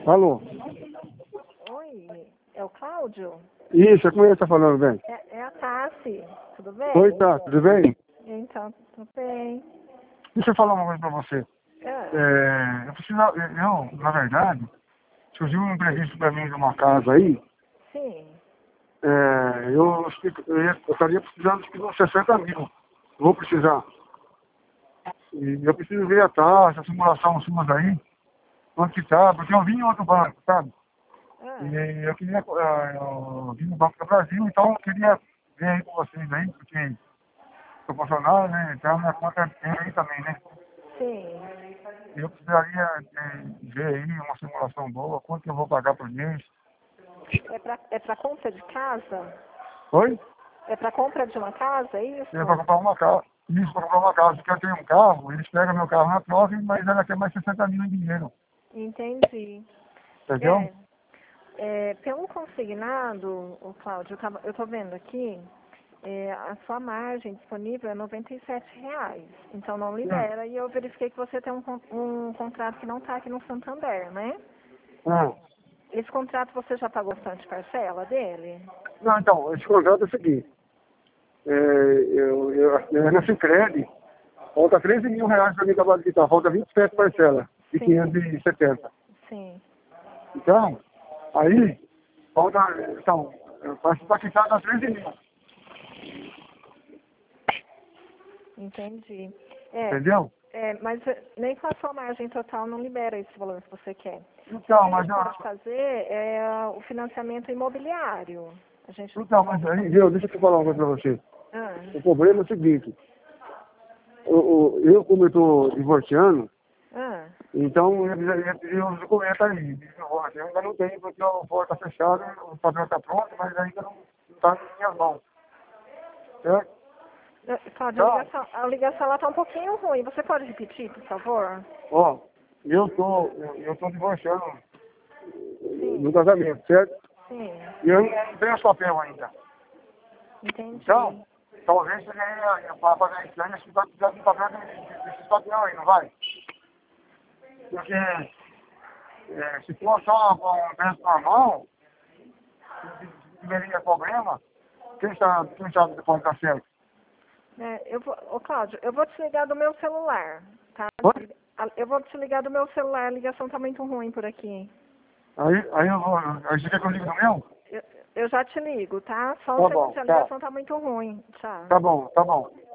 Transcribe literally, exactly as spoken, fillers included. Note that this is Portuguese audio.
Alô? Oi, é o Cláudio? Isso, é com ele que tá falando, bem. É, é a Tassi, tudo bem? Oi, tá, tudo bem? Então, tudo bem. Deixa eu falar uma coisa pra você. Ah, É, eu preciso, eu, na verdade, surgiu um imprevisto pra mim de uma casa aí. sim, É, eu, explico- eu, ia- eu estaria precisando de uns sessenta mil. Vou precisar. E eu preciso ver a taxa, a simulação, os sumas aí, quanto que tá, porque eu vim em outro banco, sabe? ah, E eu queria, eh, eu vim no Banco do Brasil, então eu queria ver aí com vocês aí, porque sou funcionário, né? Então minha conta tem aí também, né? sim. E eu precisaria de ver aí uma simulação boa, quanto que eu vou pagar por mês. É pra, é pra compra de casa? Oi? É pra compra de uma casa, é isso? É para comprar uma casa. Isso, para comprar uma casa, porque eu tenho um carro, eles pegam meu carro na troca, mas ela quer mais sessenta mil em dinheiro. Entendi. Entendeu? É, é, pelo consignado, o Cláudio, eu, tava, eu tô vendo aqui, é, a sua margem disponível é noventa e sete reais. Então não Hum. libera. E eu verifiquei que você tem um, con- um contrato que não está aqui no Santander, né? Hum. Esse contrato você já pagou bastante parcela dele? Não, então, esse contrato é o seguinte. É, eu, eu, eu, na Sicredi, falta treze mil reais para mim acabar de quitar, falta vinte e sete parcelas de Sim, quinhentos e setenta. sim. Então, aí, falta, então, para quitar dá treze mil, Entendi. É, entendeu? é, mas eh, nem com a sua margem total não libera esse valor que você quer. O que a Então, mas, gente pode eu, fazer é o financiamento imobiliário. A gente. então, mas aí, viu, deixa eu falar uma coisa para você. Ah, O problema é o seguinte, eu, eu eu, como eu estou divorciando, ah, então eu ia pedir os documentos aí, de divórcio. Eu ainda não tenho, porque o porta está fechado, o papel está pronto, mas ainda não está nas minhas mãos, certo? Eh, Cláudia, a Então, ligação, a ligação lá está um pouquinho ruim. Você pode repetir, por favor? ó, eu tô, eu, eu tô divorciando no Sim, casamento, certo? sim. E eu não tenho esse papel ainda. Entendi. Então, talvez você ganhe para fazer isso aí, você vai precisar de um papel desse desse papel aí, não vai? Porque é, se for só com um preço normal, se tiveria problema, quem sabe, quem sabe se pode dar certo? É, eu vou, ô Cláudio, eu vou te ligar do meu celular, tá? Oi? A- Eu vou te ligar do meu celular, a ligação tá muito ruim por aqui. Aí, aí eu vou, aí você quer que eu ligue no meu? Eu, eu já te ligo, tá? Só um Tá segundo, bom, a tá. ligação tá muito ruim. Tchau. Tá bom, tá bom.